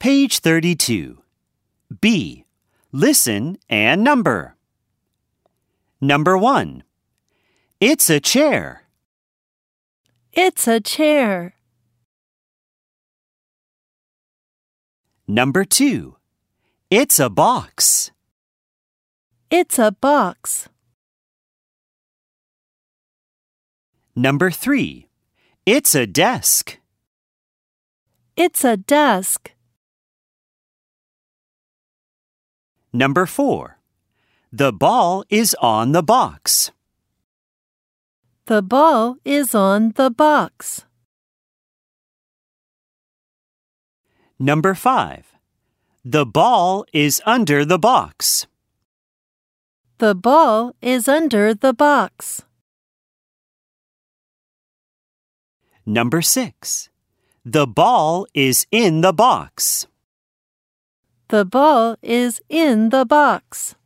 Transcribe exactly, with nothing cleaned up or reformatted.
Page thirty-two. B. Listen and number. Number one. It's a chair. It's a chair. Number two. It's a box. It's a box. Number three. It's a desk. It's a desk. Number four. The ball is on the box. The ball is on the box. Number five. The ball is under the box. The ball is under the box. Number six. The ball is in the box. The ball is in the box.